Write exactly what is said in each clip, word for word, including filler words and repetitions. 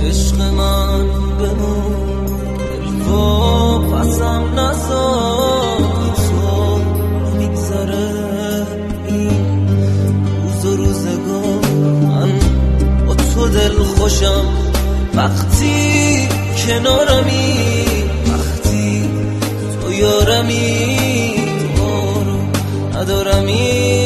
عشق من بمون دلوا پسم نزار تو نمیگذره این روز و روزگار من با تو دل خوشم وقتی کنارمی وقتی تو یارمی تو رو ندارمی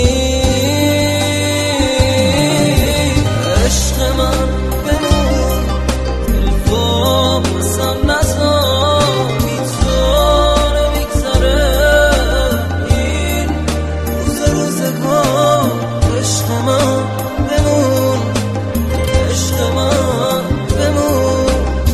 عشق من بمون دلوا پسم نزار بی تو نمیگذره این روز روزگار عشق من بمون عشق من بمون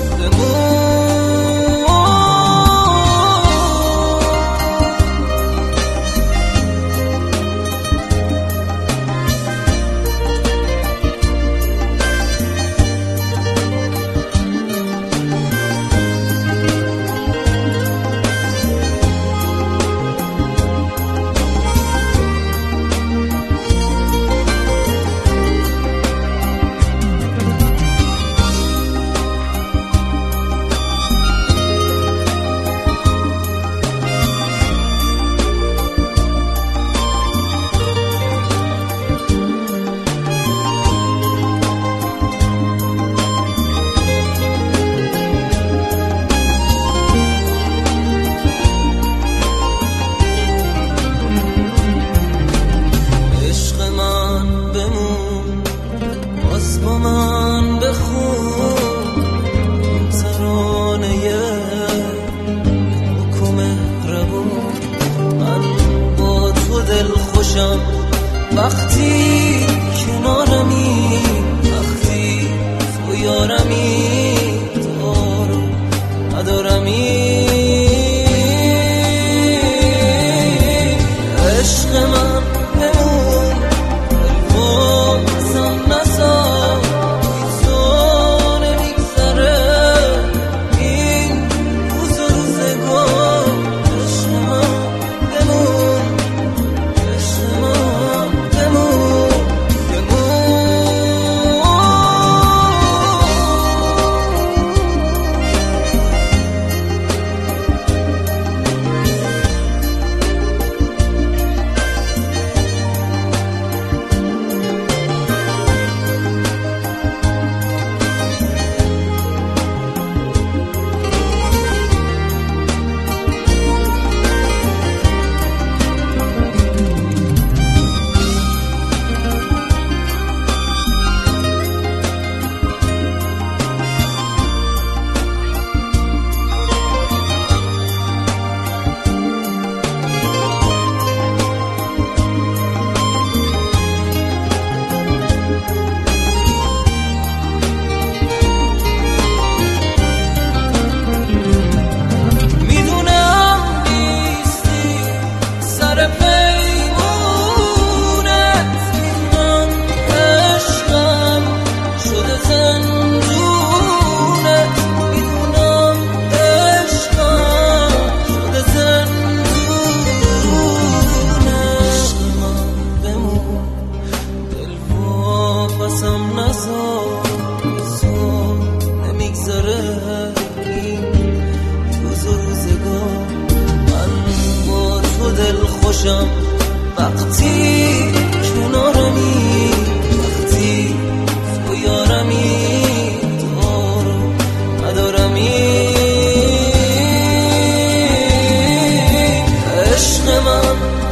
با من بخون ترانه حکم مهربون من با تو دل خوشم وقتی کنارمی وقتی تو یارمی تو رو ندارمی عشق من بمون دلوا پسم نزار پسم نزار تو نمیگذره این روز و روزگار من با تو دل خوشم وقتی کنارمی وقتی تو یارمی تو رو ندارمی عشق من